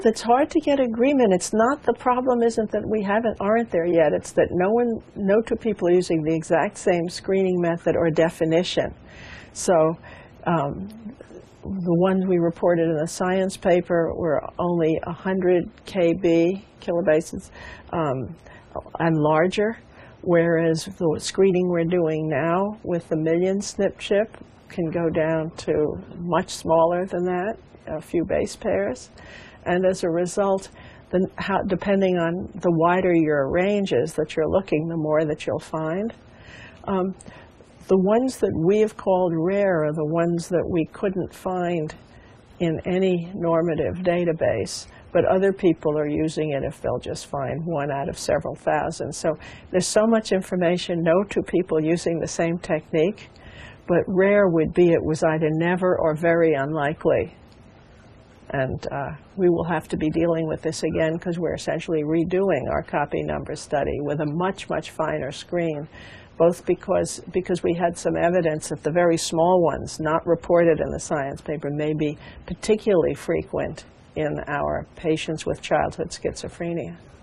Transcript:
It's hard to get agreement. It's not, the problem isn't that we aren't there yet. It's that no two people are using the exact same screening method or definition. So the ones we reported in the Science paper were only 100 kilobases and larger, whereas the screening we're doing now with the million SNP chip can go down to much smaller than that, a few base pairs. And as a result, depending on the wider your range is that you're looking, the more that you'll find. The ones that we have called rare are the ones that we couldn't find in any normative database, but other people are using it if they'll just find one out of several thousand. So there's so much information, no two people using the same technique, but rare would be it was either never or very unlikely. And we will have to be dealing with this again because we're essentially redoing our copy number study with a much, much finer screen, both because we had some evidence that the very small ones, not reported in the Science paper, may be particularly frequent in our patients with childhood schizophrenia.